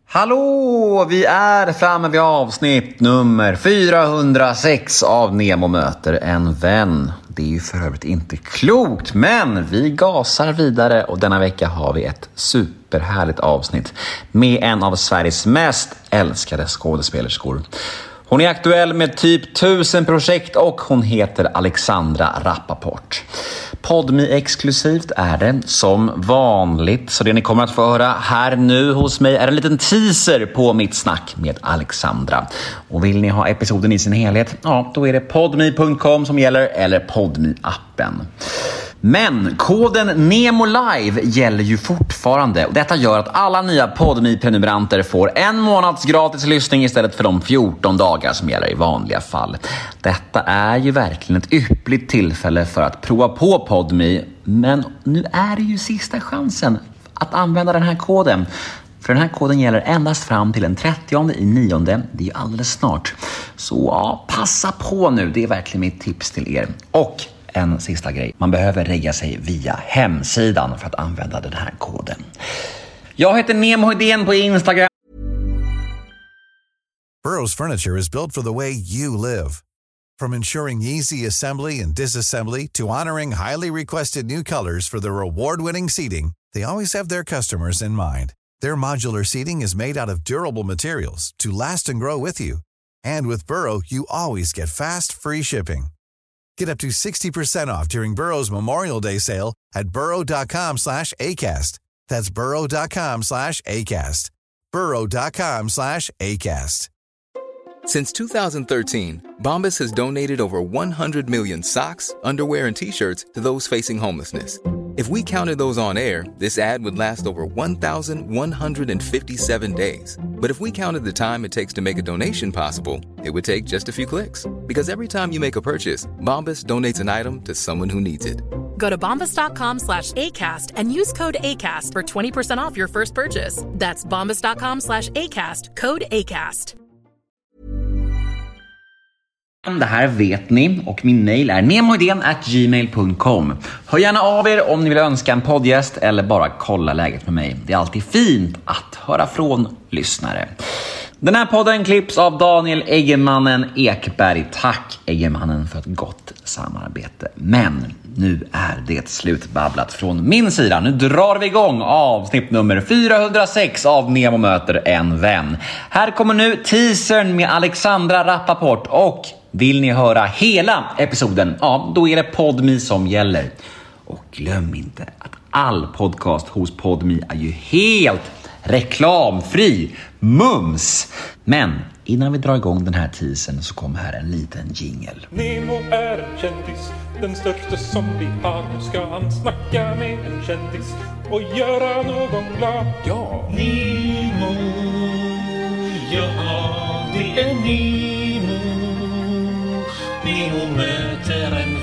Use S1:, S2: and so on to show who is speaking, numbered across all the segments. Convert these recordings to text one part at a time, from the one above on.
S1: Hallå! Vi är framme vid avsnitt nummer 406 av Nemo möter en vän. Det är ju för övrigt inte klokt, men vi gasar vidare och denna vecka har vi ett superhärligt avsnitt med en av Sveriges mest älskade skådespelerskor. Hon är aktuell med typ 1000 projekt och hon heter Alexandra Rappaport. Podme exklusivt är det som vanligt, så det ni kommer att få höra här nu hos mig är en liten teaser på mitt snack med Alexandra. Och vill ni ha episoden i sin helhet, ja då är det podme.com som gäller eller Podme-appen. Men koden Nemo Live gäller ju fortfarande och detta gör att alla nya Podme-prenumeranter får en månads gratis lyssning istället för de 14 dagar som gäller i vanliga fall. Detta är ju verkligen ett yppligt tillfälle för att prova på Podme, men nu är det ju sista chansen att använda den här koden. För den här koden gäller endast fram till den 30/9, det är ju alldeles snart. Så ja, passa på nu, det är verkligen mitt tips till er. Och en sista grej, man behöver regga sig via hemsidan för att använda den här koden. Jag heter Nemo Idén på Instagram.
S2: Burrow's furniture is built for the way you live. From ensuring easy assembly and disassembly to honoring highly requested new colors for their award-winning seating, they always have their customers in mind. Their modular seating is made out of durable materials to last and grow with you. And with Burrow, you always get fast, free shipping. Get up to 60% off during Burrow's Memorial Day sale at burrow.com/ACAST. That's burrow.com/ACAST. burrow.com/ACAST.
S3: Since 2013, Bombas has donated over 100 million socks, underwear, and T-shirts to those facing homelessness. If we counted those on air, this ad would last over 1,157 days. But if we counted the time it takes to make a donation possible, it would take just a few clicks. Because every time you make a purchase, Bombas donates an item to someone who needs it.
S4: Go to bombas.com/ACAST and use code ACAST for 20% off your first purchase. That's bombas.com/ACAST, code ACAST.
S1: Det här vet ni och min mail är nemoidén@gmail.com. Hör gärna av er om ni vill önska en poddgäst eller bara kolla läget med mig. Det är alltid fint att höra från lyssnare. Den här podden klipps av Daniel Eggemannen Ekberg. Tack Eggemannen för ett gott samarbete. Men nu är det slutbabblat från min sida. Nu drar vi igång avsnitt nummer 406 av Nemo möter en vän. Här kommer nu teasern med Alexandra Rappaport och vill ni höra hela episoden, ja då är det Podme som gäller. Och glöm inte att all podcast hos Podme är ju helt reklamfri. Mums! Men innan vi drar igång den här teasern så kommer här en liten jingle.
S5: Nemo är en kändis, den största som vi har. Nu ska han snacka med en kändis och göra någon glad. Ja! Nemo, ja det är Nemo. Nemo möter en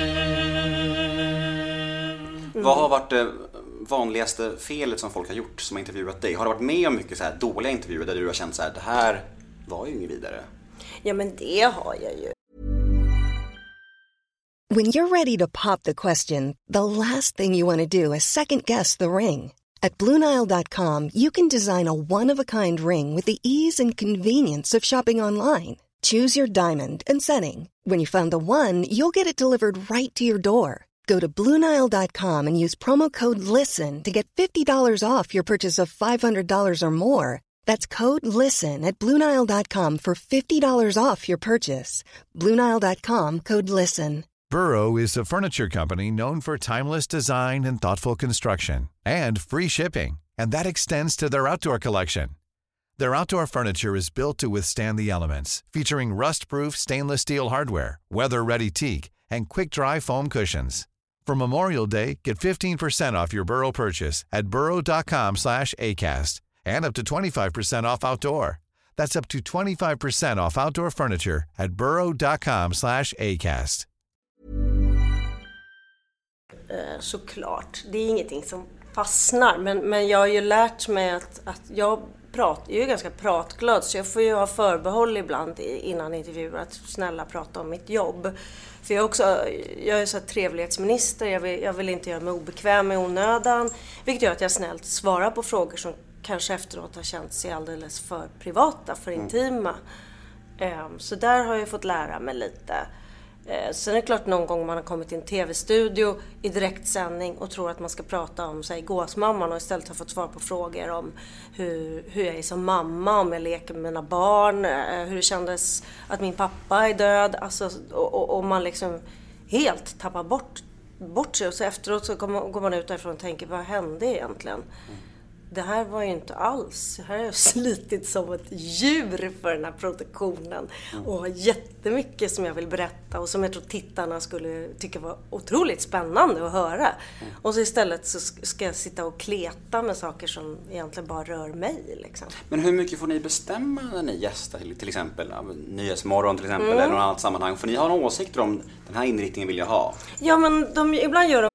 S5: vän.
S6: Vad har varit det vanligaste felet som folk har gjort som har intervjuat dig? Har du varit med om mycket så här dåliga intervjuer där du har känt så här, det här var ju inget vidare?
S7: Ja, men det har jag ju.
S8: When you're ready to pop the question, the last thing you want to do is second guess the ring. At BlueNile.com you can design a one-of-a-kind ring with the ease and convenience of shopping online. Choose your diamond and setting. When you find the one, you'll get it delivered right to your door. Go to BlueNile.com and use promo code LISTEN to get $50 off your purchase of $500 or more. That's code LISTEN at BlueNile.com for $50 off your purchase. BlueNile.com, code LISTEN.
S2: Burrow is a furniture company known for timeless design and thoughtful construction, and free shipping, and that extends to their outdoor collection. Their outdoor furniture is built to withstand the elements, featuring rust-proof stainless steel hardware, weather-ready teak, and quick-dry foam cushions. For Memorial Day, get 15% off your Burrow purchase at burrow.com/ACAST and up to 25% off outdoor. That's up to 25% off outdoor furniture at burrow.com/ACAST.
S7: Såklart, det är ingenting som fastnar, men jag har ju lärt mig att jag är ju ganska pratglad, så jag får ju ha förbehåll ibland innan intervjuer att snälla prata om mitt jobb. För jag är så här trevlighetsminister, jag vill inte göra mig obekväm i onödan, vilket gör att jag snällt svarar på frågor som kanske efteråt har känt sig alldeles för privata, för intima. Så där har jag fått lära mig lite. Sen är det klart någon gång man har kommit till en tv-studio i direktsändning och tror att man ska prata om gåsmamman och istället har fått svar på frågor om hur jag är som mamma, om jag leker med mina barn, hur det kändes att min pappa är död. Alltså, och man liksom helt tappar bort sig och så efteråt så går man ut därifrån och tänker, vad hände egentligen? Det här var ju inte alls. Det här har jag slitit som ett djur för den här produktionen. Och har jättemycket som jag vill berätta och som jag tror tittarna skulle tycka var otroligt spännande att höra. Och så istället så ska jag sitta och kleta med saker som egentligen bara rör mig. Liksom.
S6: Men hur mycket får ni bestämma när ni gästar till exempel Nyhetsmorgon till exempel eller något annat sammanhang? Får ni ha några åsikter om den här inriktningen vill jag ha?
S7: Ja, men ibland gör de.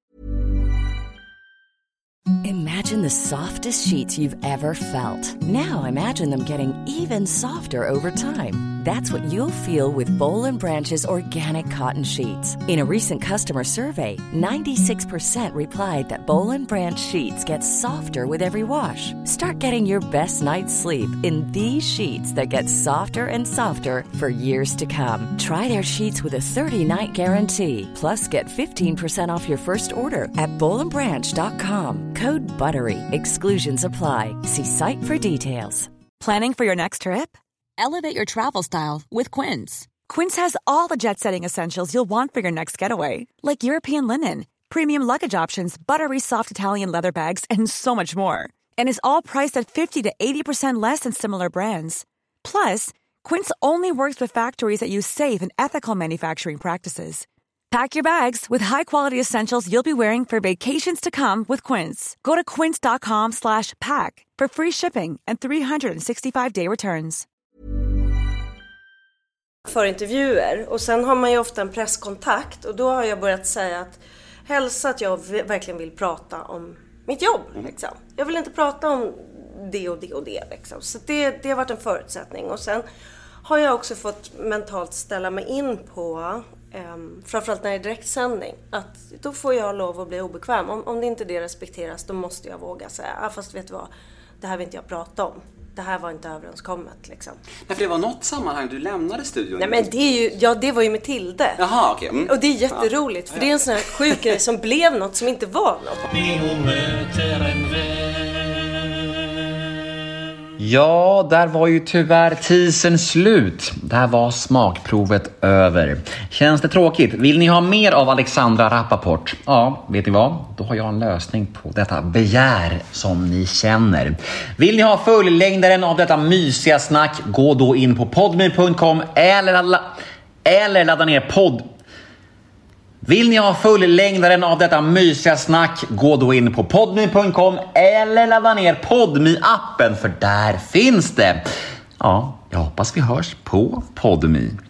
S9: Imagine the softest sheets you've ever felt. Now imagine them getting even softer over time. That's what you'll feel with Boll & Branch's organic cotton sheets. In a recent customer survey, 96% replied that Boll & Branch sheets get softer with every wash. Start getting your best night's sleep in these sheets that get softer and softer for years to come. Try their sheets with a 30-night guarantee. Plus, get 15% off your first order at bollandbranch.com. Code BUTTERY. Exclusions apply. See site for details.
S10: Planning for your next trip? Elevate your travel style with Quince. Quince has all the jet-setting essentials you'll want for your next getaway, like European linen, premium luggage options, buttery soft Italian leather bags, and so much more. And is all priced at 50 to 80% less than similar brands. Plus, Quince only works with factories that use safe and ethical manufacturing practices. Pack your bags with high-quality essentials you'll be wearing for vacations to come with Quince. Go to quince.com/pack for free shipping and 365-day returns.
S7: För intervjuer och sen har man ju ofta en presskontakt och då har jag börjat säga att hälsa att jag verkligen vill prata om mitt jobb. Liksom. Jag vill inte prata om det och det och det. Liksom. Så det har varit en förutsättning och sen har jag också fått mentalt ställa mig in på framförallt när det är direktsändning att då får jag lov att bli obekväm. Om det inte det respekteras då måste jag våga säga fast vet du vad, det här vill inte jag prata om. Det här var inte överenskommet liksom.
S6: Nej, för det var något sammanhang du lämnade studion.
S7: Nej, men det var ju med Tilde.
S6: Jaha, okej. Okay.
S7: Och det är jätteroligt för det är en sån här sjuk grej som blev något som inte var något.
S1: Ja, där var ju tyvärr teasern slut. Där var smakprovet över. Känns det tråkigt? Vill ni ha mer av Alexandra Rappaport? Ja, vet ni vad? Då har jag en lösning på detta begär som ni känner. Vill ni ha fullängdaren av detta mysiga snack? Gå då in på podme.com eller ladda ner podd. Vill ni ha fullängdaren av detta mysiga snack? Gå då in på podme.com eller ladda ner Podme-appen för där finns det. Ja, jag hoppas vi hörs på Podme.